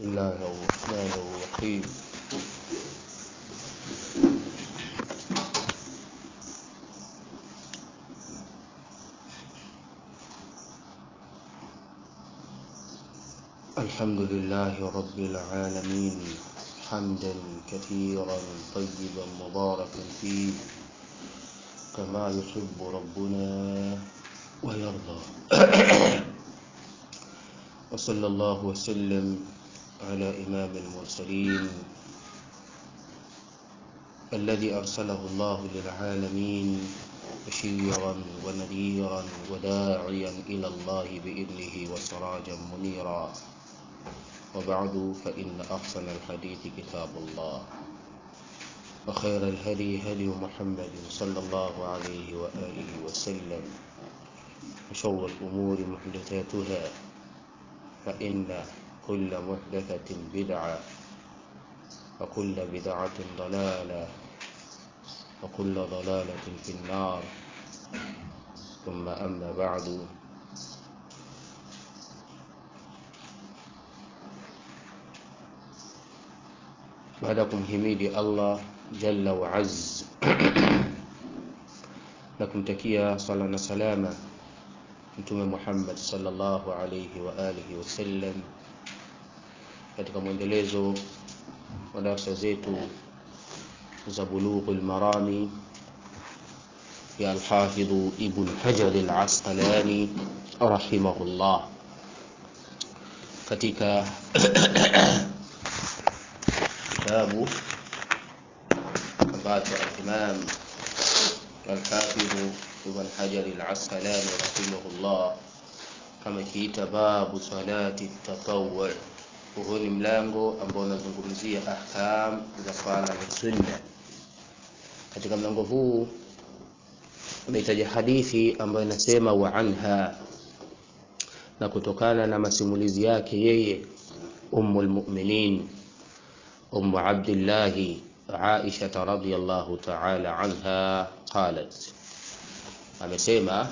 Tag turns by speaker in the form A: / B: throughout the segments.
A: الله الرحمن الرحيم. الحمد لله رب العالمين حمدا كثيرا طيبا مباركا فيه كما يحب ربنا ويرضى. وصلى الله وسلم على إمام المرسلين الذي أرسله الله للعالمين بشيرا ونذيرا وداعيا إلى الله بإذنه وسراجا منيرا. وبعد، فإن أحسن الحديث كتاب الله، وخير الهدي هدي محمد صلى الله عليه وآله وسلم، وشر الأمور محدثاتها، فإن كل محدثة بدعة، وكل بدعة ضلالة، وكل ضلالة في النار. ثم أما بعد، بعدكم حميد الله جل وعز لكم تكيا صلى الله سلامة Mtume Muhammad sallallahu alayhi wa alihi wasallam, katika mwendelezo wa darasa zetu za Bulughul Marami ya al-Hafidh Ibn Hajar al-Asqalani rahimahullah, katika kitabu ambacho al-Imam al-Hafidh Ibn Hajar al-Asqalani rahimahullah kama kiita babu salati tatawwu. Huu ni mlango ambao unazungumzia ahkam za swala ya sunna. Katika mlango huu umetaja hadithi ambayo inasema wa anha, na kutokana na masimulizi yake yeye ummul mu'minin ummu Abdullah Aisha radhiyallahu ta'ala anha qalat, amesema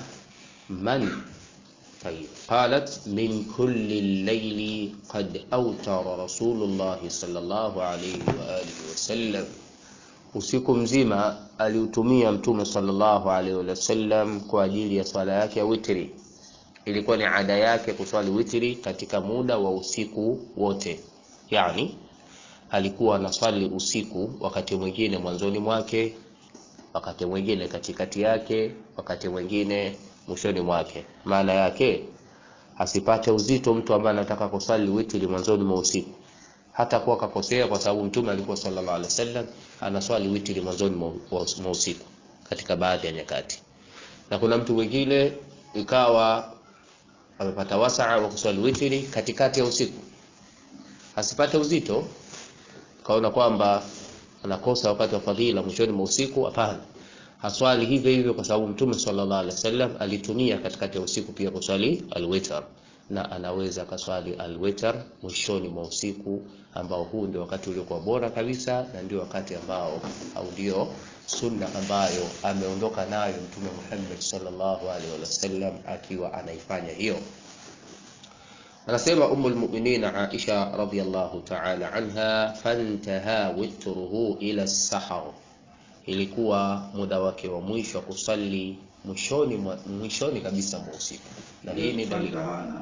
A: قالت من كل الليل قد أوتر رسول الله صلى الله عليه وآله وسلم. usiku mzima aliutumia mtume sallallahu alaihi wasallam kwa ajili ya swala yake ya witri. Ilikuwa ni ada yake kuswali witri katika muda wa usiku wote, yani alikuwa anaswali usiku wakati mwingine mwanzoni mwake, wakati mwingine katikati yake, wakati mwingine mwishoni mwake. Maana yake asipate uzito mtu ambaye anataka kusali witri mwanzoni mwa usiku, hata kwa kakosea, kwa sababu mtume alikuwa sallallahu alaihi wasallam anaswali witri mwanzoni mwa usiku katika baadhi ya nyakati. Na kuna mtu mwingine ikawa amepata wasaa wa kuswali witri katikati ya usiku, asipate uzito kaona kwamba anakosa wakati wa fadhila mwishoni mwa usiku. Hapana, haswali hivyo hivyo, kwa sababu mtume sallallahu alaihi wasallam alitumia katikati ya usiku pia kuswali al-witr, na anaweza kaswali al-witr mwishoni mwa usiku, ambao huu ndio wakati uliokuwa bora kabisa, na ndio wakati ambao au ndio sunna ambayo ameondoka nayo mtume Muhammad sallallahu alaihi wasallam akiwa anaifanya hiyo. Anasema ummul mu'minin Aisha radhiyallahu ta'ala anha, fantaha witruhu ila as-sahar, ilikuwa muda wake wa mwisho wa kusali mwishoni kabisa mwa usiku. Na hii ni dalili,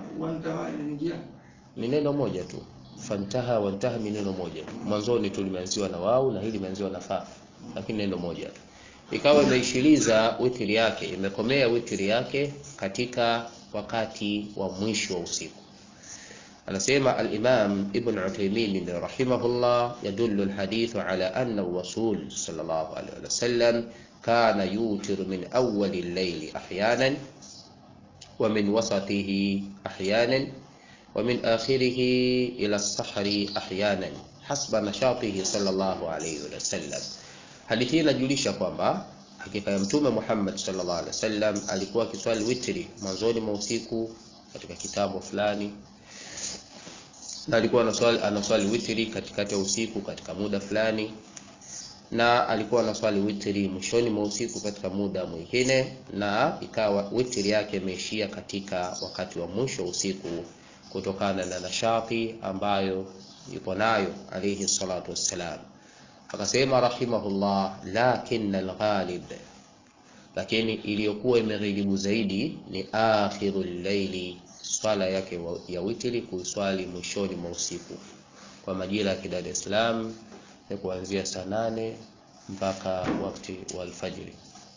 A: ni neno moja tu, fantaha wa intaha ni neno moja. Mwanzoni tulimeanziwa na wao na hili limeanziwa na fa, lakini neno moja tu. Ikawa imeishiliza witri yake, imekomea witri yake katika wakati wa mwisho wa usiku. Anasema al-Imam Ibn Uthaymeen rahimahullah, yadullu al-hadithu ala anna ar-rasul sallallahu alayhi wa sallam kana yutiru min awwal al-layl ahyanan wa min wasatihi ahyanan wa min akhirihi ila as-sahri ahyanan hasba nashatihi sallallahu alayhi wa sallam. Hadithi inajulisha kwamba hakika ya mtume Muhammad sallallahu alayhi wa sallam alikuwa akiswali witri mwanzoni mwa usiku katika kitabu fulani, na alikuwa anaswali witri katikati ya usiku katika muda fulani, na alikuwa anaswali witri mwishoni mwa usiku katika muda mwingine, na ikawa witri yake imeishia katika wakati wa mwisho usiku kutokana na nashati ambayo yupo nayo alayhi salatu wassalam. Akasema rahimahullah, lakin al-ghalib, lakini iliyokuwa imeghilibu zaidi ni akhirul layli, swala yake ya witri kuswali mwishoni mwa usiku. Kwa majira ya Dar es Salaam ni kuanzia saa 8 mpaka wakati wa alfajiri,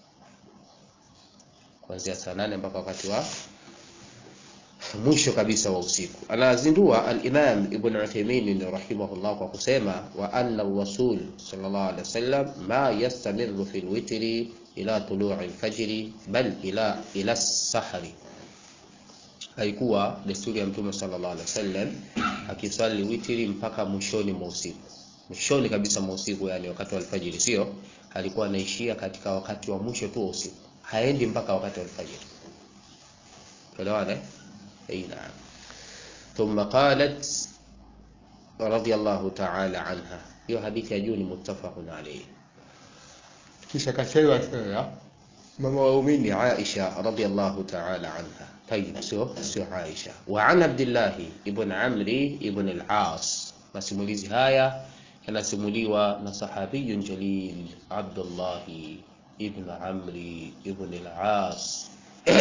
A: kuanzia saa 8 mpaka wakati wa mwisho kabisa wa usiku. Anazindua al-Imam Ibn Uthaymeen rahimahullah kwa kusema, wa anna ar-rasul sallallahu alaihi wasallam ma yastamirru fil witri ila tulu'i al-fajr bal ila as-sahri. Haikuwa desturi ya Mtume sallallahu alaihi wasallam akiswali witri mpaka mwishoni mwa usiku, mwishoni kabisa mwa usiku, yani wakati wa alfajiri, sio, alikuwa anaishia katika wakati wa mwisho tu wa usiku, haendi mpaka wakati wa alfajiri. Elewana? نعم. ثم قالت رضي الله تعالى عنها، hiyo hadithi ya juu ni muttafaqun alayhi. Kisha kasema tena mama wa muumini Aisha radhiyallahu ta'ala anha, tayib, sio Aisha. Wa an Abdullah ibn Amri ibn al-As, masimulizi haya yanasimuliwa na sahabiyun jalil Abdullah ibn Amri ibn al-As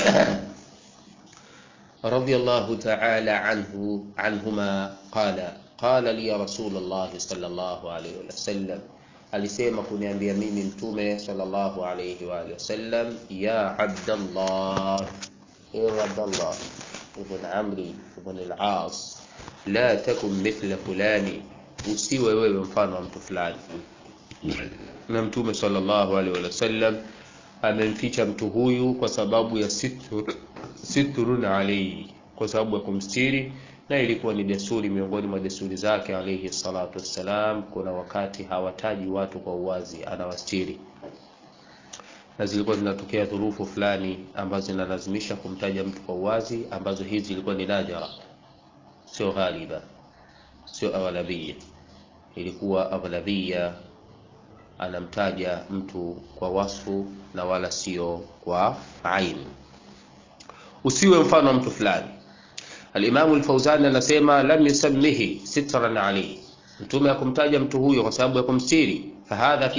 A: رضي الله تعالى عنهما قال لي رسول الله صلى الله عليه وسلم, alisema kuniambia mimi Mtume sallallahu alayhi wa alihi wasallam, ya Abdullah, ya Abdullah ibn Amri ibn al-As, la takun mithla fulani, usiwe wewe mfano wa mtu fulani. Na Mtume sallallahu alayhi wasallam amemficha mtu huyu kwa sababu ya sitrun alayhi, kwa sababu ya kumstiri, na ilikuwa ni desturi miongoni mwa desturi zake alayhi salatu wassalam. Kuna wakati hawataji watu kwa uwazi, anawastiri, na zilikuwa zinatokea dhurufu fulani ambazo zinalazimisha kumtaja mtu kwa uwazi, ambazo hizi zilikuwa ni nadira, sio ghaliba, sio aghlabiyya. Ilikuwa aghlabiyya anamtaja mtu kwa wasfu na wala sio kwa aini. Usiwe mfano wa mtu fulani. Al-Imam al-Fawzan anasema lam yusammihi sitran alayhi, Mtume akumtaja mtu huyo kwa sababu ya kumstiri. Fahadha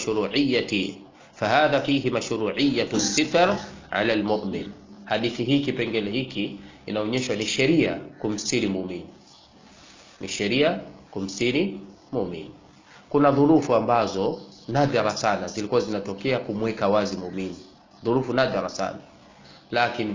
A: fihi mashru'iyyatu sitr ala al-mu'min. Hadithi hii, kipengele hiki inaonyesha ni sheria kumstiri muumini, ni sheria kumstiri muumini. Kuna dhurufu ambazo nadhara sana zilikuwa zinatokea kumweka wazi muumini, dhurufu nadhara sana, lakini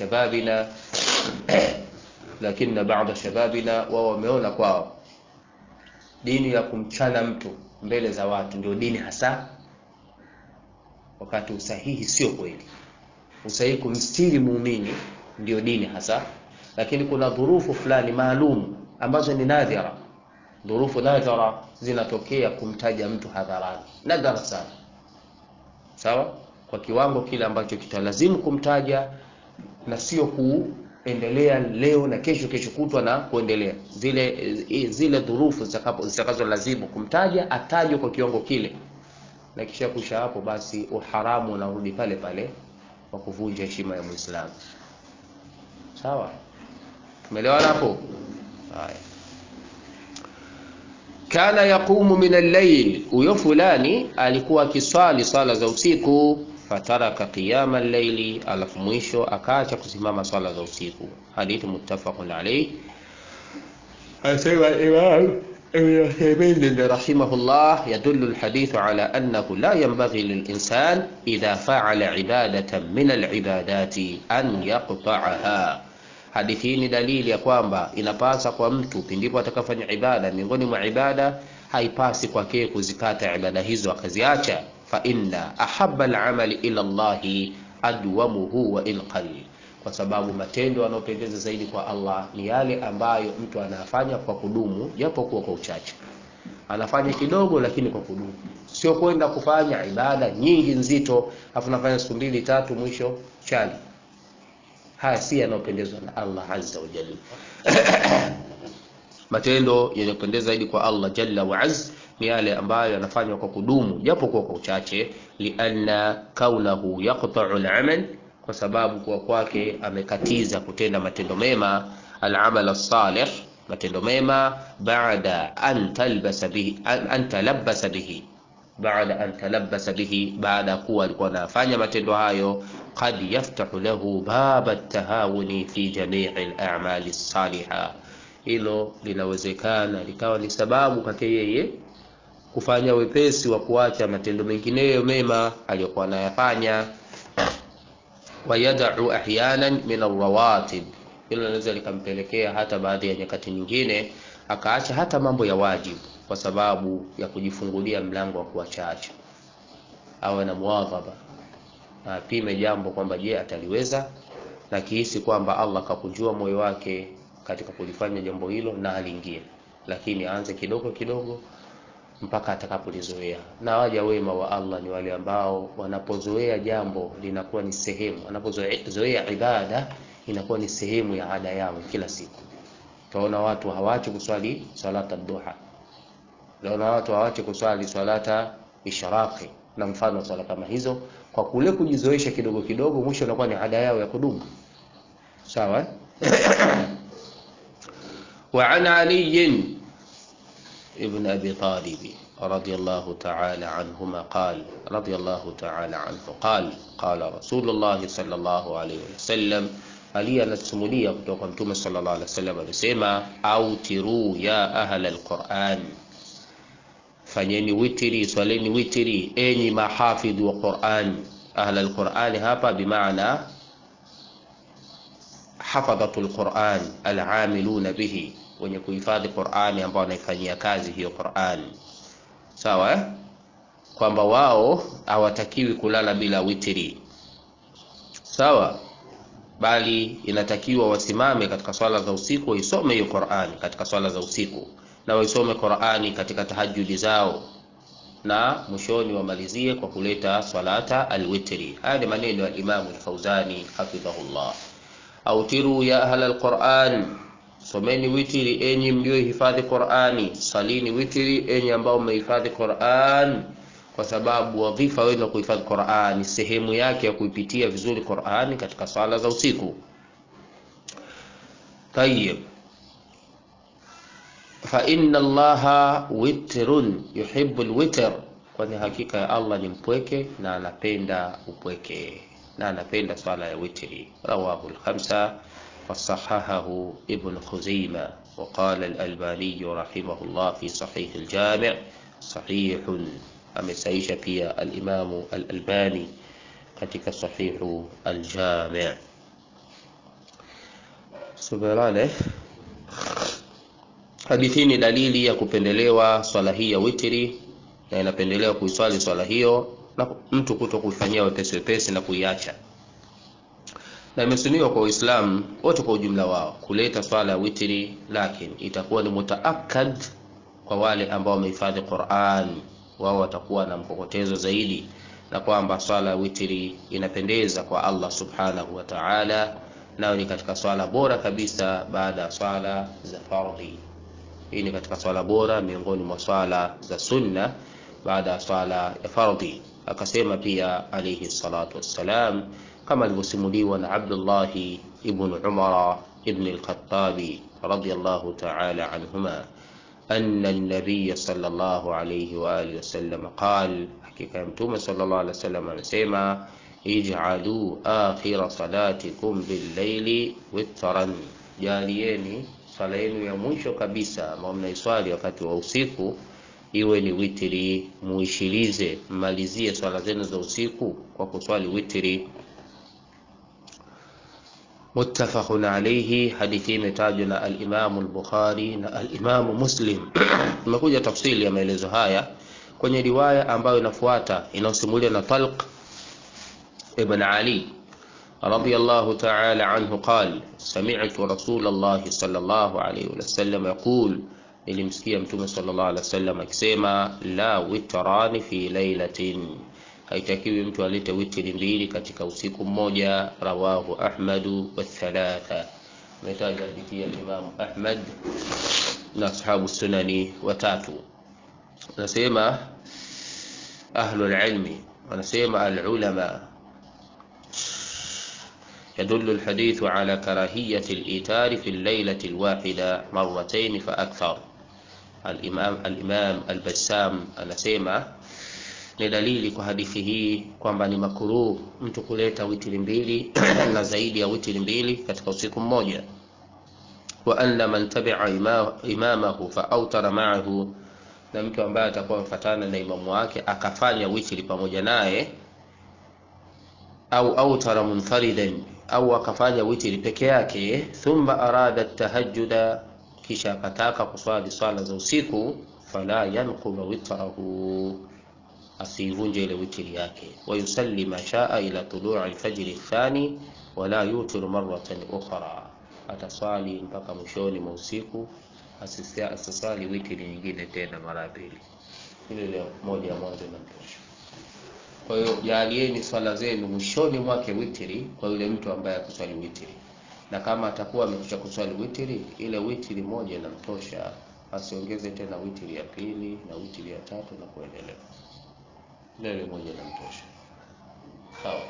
A: baadhi shababina wao wameona kwao dini ya kumchana mtu mbele za watu ndio dini hasa, wakati usahihi sio kweli. Usahihi kumstiri muumini ndio dini hasa, lakini kuna dhurufu fulani maalum ambazo ni nadhara. Dhurufu nadhara zinatokea kumtaja mtu hadharani, nadhara sana, sawa, kwa kiwango kile ambacho kitalazimu kumtaja, na sio kuendelea leo na kesho kutwa na kuendelea. Zile dhurufu zitakazo lazimu kumtaja atajwe kwa kiwango kile, na kisha kusha hapo basi uharamu unarudi pale pale wa kuvunja heshima ya Muislamu. Sawa, tumeelewana hapo? Haya. Kana yaqumu min al-layl, huyo fulani alikuwa akiswali sala za usiku. Fataraka qiyama al-layli, alafu mwisho akaacha kusimama swala za usiku. Hadithi muttafaqun alayhi. Asema Imam Ibn Uthaymeen rahimahullah, yadullu al-hadithu ala annahu la yanbaghi lil-insan idha fa'ala ibadatan min al-ibadati an yaqta'aha. Hadithi hii ni dalili ya kwamba inapasa kwa mtu pindipo atakafanya ibada miongoni mwa ibada, haipasi kwake kuzikata ibada hizo akaziacha. Fa inna ahabba al-amali ila Allah adwamuhu wa in qall, kwa sababu matendo yanayopendeza zaidi kwa Allah ni yale ambayo mtu anafanya kwa kudumu, japo kwa uchache. Anafanya kidogo lakini kwa kudumu, sio kwenda kufanya ibada nyingi nzito afu nafanya siku 2 3 mwisho chali. Haya si yanayopendezwa na Allah azza wa jalla. Matendo yanayopendeza zaidi kwa Allah jalla wa azza ni yale ambayo yanafanywa kwa kudumu, japo kwa uchache. Lianna kaunahu yaqta'u al-amal, kwa sababu kwa kwake amekatiza kutenda matendo mema. Al-amal as-salih matendo mema baada an talabbasa bihi, baada kuwa alikuwa anafanya matendo hayo, qad yaftahu lahu baba at-tahawuni fi jami'i al-a'mali as-salihah, hilo linawezekana likawa ni sababu kwake yeye kufanya wepesi wa kuacha matendo mengineyo mema aliyokuwa anayafanya. Wayad'u ahyanan min ar-rawatib, hilo linaweza likampelekea hata baadhi ya nyakati nyingine akaacha hata mambo ya wajibu kwa sababu ya kujifungulia mlango wa kuacha. Awe na muadhaba, apime jambo kwamba je ataliweza, na kihisi kwamba Allah kakunjua moyo wake katika kulifanya jambo hilo na aliingie, lakini aanze kidogo kidogo mpaka atakapolizoea. Na waja wema wa Allah ni wale ambao wanapozoea jambo linakuwa ni sehemu, wanapozoea ibada inakuwa ni sehemu ya ada yao kila siku. Tunaona watu hawaachi kuswali salata duha, tunaona watu hawaachi kuswali salata ishraqi na mfano swala kama hizo, kwa kule kujizoesha kidogo kidogo, mwisho unakuwa ni ada yao ya kudumu. Sawa. Wa an Ali ibn Abi Talib radiyallahu ta'ala anhuma qala radiyallahu ta'ala anhu qala Rasulullah sallallahu alayhi wasallam, Ali anasimulia kutoka kwa Mtume sallallahu alayhi wasallam alisema, autiru ya ahla alquran, fanyeni witri, swaleni witri enyi mahafidhu wa Qur'an. Ahla alquran hapa bimaana hafadhatul Qur'an al'amiluna bihi, wenye kuhifadhi Qur'ani ambao wanaifanyia kazi hiyo Qur'an. Sawa, kwamba wao hawatakiwi kulala bila witri. Sawa, bali inatakiwa wasimame katika swala za usiku, waisome hiyo Qur'ani katika swala za usiku, na waisome Qur'ani katika tahajjudi zao, na mwishoni wamalizie kwa kuleta salata alwitri. Haya ni maneno ya Imam al-Fawzani hafidhahullah. Autiru ya ahla alquran, someni witri enyi mliohifadhi Qur'ani, salini witri enyi ambao mmehifadhi Qur'an, kwa sababu wadhifa wenu kuhifadhi Qur'ani sehemu yake ya kuipitia vizuri Qur'ani katika sala za usiku. Tayyib, fa inna Allaha witrun yuhibbul witr, kwani hakika ya Allah ni mpweke na anapenda upweke na anapenda swala ya witri. Rawahu al-khamsa wasahahahu Ibn Khuzaimah wa qala al-Albani rahimahullah fi sahih al-Jami' sahihun, amesaisha pia al-Imam al-Albani katika sahihu al-Jami'. Subhanallah. Hadithi ni dalili ya kupendelewa swala hii ya witri, na inapendelewa kuiswali swala hiyo na mtu kutokuifanyia wepesi na kuiacha. Na imesuniwa kwa Uislamu wote kwa ujumla wao kuleta swala ya witri, lakini itakuwa ni mutaakkad kwa wale ambao wamehifadhi Qur'an, wao watakuwa na mkokotezo zaidi, na kwamba swala ya witri inapendeza kwa Allah subhanahu wa ta'ala, nao ni katika swala bora kabisa baada ya swala za fardhi. Hii ni katika swala bora miongoni mwa swala za sunna baada ya swala ya fardhi. Akasema pia alayhi salatu wassalam, kama alivyosimuliwa na Abdullah ibn Umar ibn al-Khattab radiyallahu ta'ala anhuma, anna an-nabiy sallallahu alayhi wa alihi wasallam qala, hakika Mtume sallallahu alayhi wasallam amesema, ij'alu akhira salatikum bil-layli witran, jalieni swala yenu ya mwisho kabisa ambao mnaiswali wakati wa usiku iwe ni witri, muishilize, mmalizie swala zenu za usiku kwa kuswali witri. Muttafaqun alayhi, hadithi imetajwa na al-Imam al-Bukhari na al-Imam Muslim. Tumekuja tafsiri ya maelezo haya kwenye riwaya ambayo inafuata inasimuliwa na Talq ibn Ali radiyallahu ta'ala anhu qala, sami'tu Rasulullah sallallahu alayhi wasallam yaqul, nilimsikia Mtume sallallahu alayhi wasallam akisema, la witrani fi laylatin, haitakiwi mtu alete witri mbili katika usiku mmoja. Rawahu Ahmad wa thalatha, metaja hadithi ya Imam Ahmad na ashabu sunani watatu. Nasema ahlul ilmi, wanasema al-ulama يدل الحديث على كراهية الإيتار في الليلة الواحدة مرتين فأكثر. الإمام البسام anasema ni dalili kwa hadithi hii kwamba ni makruh mtu kuleta witri mbili na zaidi ya witri mbili katika usiku mmoja. Wa anna man tabi'a imamahu fa awtara ma'ahu, na mtu ambaye atakuwa mfatana na imamu wake akafanya witri pamoja naye, au awtara munfaridan, au akafanya witri peke yake, thumma arada at-tahajjuda, kisha akataka kuswali swala za usiku, fala yanqudu witrahu, asivunje ile witri yake. Wa yusalli ma shaa ila tulu'i al-fajr ath-thani wala yutiru marratan ukhra, ataswali mpaka mwishoni mwa usiku, asiswali witri nyingine tena mara pili, ile moja mwanzo inatosha. Kwa hiyo jalieni swala zenu mwishoni mwake witri kwa yule mtu ambaye akuswali witri, na kama atakuwa amekwisha kuswali witri, ile witri moja inamtosha, asiongeze tena witri ya pili na witri ya tatu na kuendelea. Ile moja inamtosha. Sawa.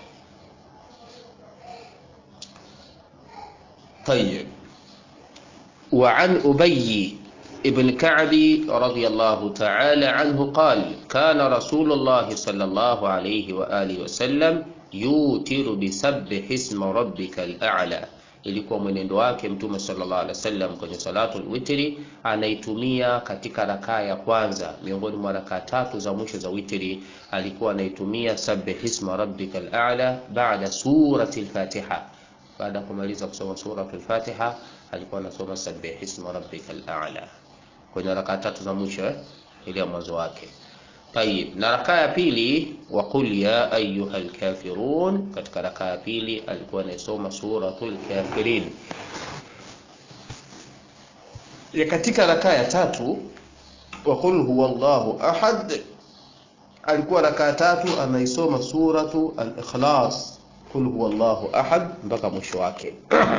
A: طيب. وعن أبي ابن كعب رضي الله تعالى عنه قال كان رسول الله صلى الله عليه وآله وسلم يوتر بسبح اسم ربك الأعلى. Ilikuwa mwenendo wake Mtume sallallahu alaihi wasallam kwenye salatul witri, anaitumia katika rakaa ya kwanza miongoni mwa rakaa tatu za mwisho za witri, alikuwa anaitumia sabbih isma rabbikal a'la baada surati al-Fatiha. Baada ya kumaliza kusoma suratul Fatiha alikuwa anasoma sabbih isma rabbikal a'la kwenye rakaa tatu za mwisho ile ya mwanzo wake. Tayib, na rakaa ya pili wa qul ya ayyuhal kafirun, katika rakaa ya pili alikuwa anasoma suratul kafirin. Ya katika rakaa ya tatu wa qul huwallahu ahad, alikuwa rakaa tatu anaisoma suratu al-ikhlas, qul huwallahu ahad mpaka mwisho wake.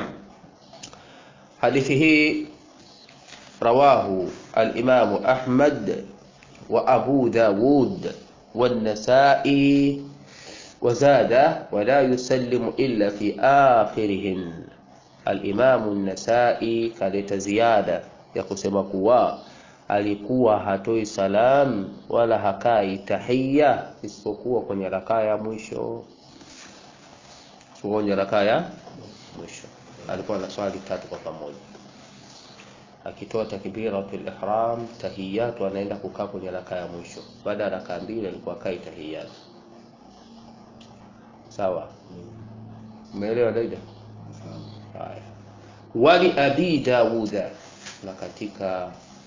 A: Hadithi hii rawahu al-Imam Ahmad wa Abu Dawud والنسائي وزاد ولا يسلم إلا في آخرهن. الإمام النسائي kaleta ziada ya kusema kuwa alikuwa hatoi salam wala hakai tahiyya isipokuwa kwenye rakaa ya mwisho. Kwenye rakaa ya mwisho alikuwa anaswali tatu kwa pamoja, akitoa takbiratul ihram, tahiyatu, anaenda kukaa kwenye rakaa ya mwisho. Baada ya rakaa mbili alikuwa kai tahiyatu. Sawa, umeelewa dada? Haya. Wali Abi Dawuda, na katika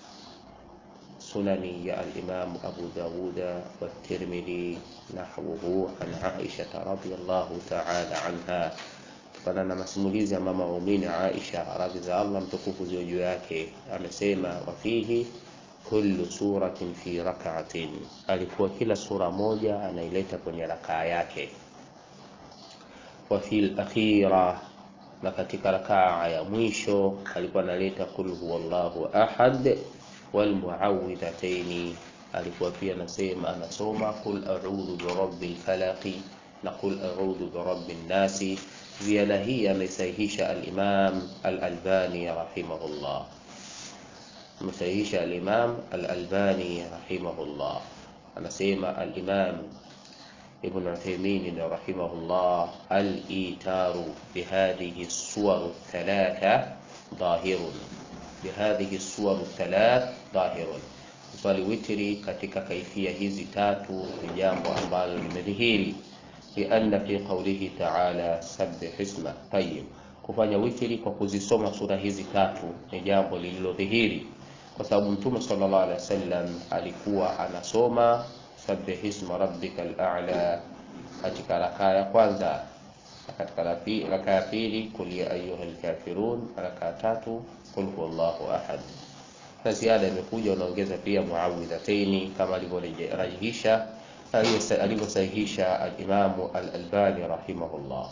A: sunani ya al-Imam Abu Dawuda wa Tirmidhi nahwuhu an Aisha radhiyallahu ta'ala anha, na masimulizi ya mama muumini Aisha radhi za Allah mtukufu ziwe juu yake, amesema wafihi kullu suratin fi rak'atin, alikuwa kila sura moja anaileta kwenye rakaa yake. Wa fil akhira, na katika rakaa ya mwisho alikuwa analeta qul huwallahu ahad wal muawwidhatayn, alikuwa pia anasoma qul a'udhu birabbil falaq na qul a'udhu birabbin nas. Ziada hii amesahihisha al-Imam al-Albani rahimahullah, amesahihisha al-Imam al-Albani rahimahullah. Anasema al-Imam Ibn Uthaymeen rahimahullah, al-itaru bihadhihi as-suwar ath-thalatha dhahirun, bihadhihi as-suwar ath-thalath dhahirun, kusali witri katika kaifia hizi tatu ni jambo ambalo limedhihiri. لأن في قوله تعالى سبح اسمه. طيب, kufanya witri kwa kuzisoma sura hizi tatu ni jambo lililodhihiri, kwa sababu Mtume sallallahu alaihi wasallam alikuwa anasoma sabbih isma rabbikal a'la katika rakaa ya kwanza, katika rakaa ya pili qul ya ayyuhal kafirun, rakaa tatu qul huwallahu ahad. Na ziada imekuja unaongeza pia muawwidhataini kama alivyorajihisha alivyosahihisha al-Imam al-Albani rahimahullah.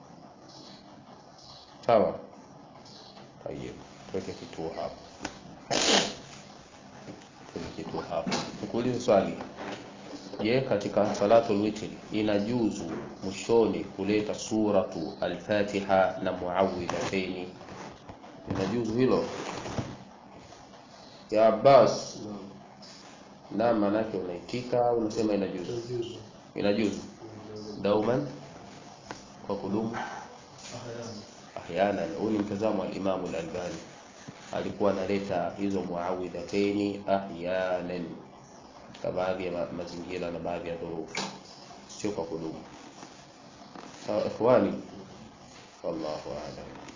A: Sawa. Tayeb, tuweke kituo hapo. Tukuulize swali. Je, katika salatul witri inajuzu mwishoni kuleta suratu al-Fatiha na muawwidhatayn? Inajuzu hilo ya Abbas? Na maana yake unaitika au unasema inajuzu? Inajuzu dauman, kwa kudumu, ahyana. Huu ni mtazamo wa Imam al-Albani, alikuwa analeta hizo muawwidhatayn ahyanan kwa baadhi ya mazingira na baadhi ya dhurufu, sio kwa kudumu. Sawa ikhwani, wallahu a'lam.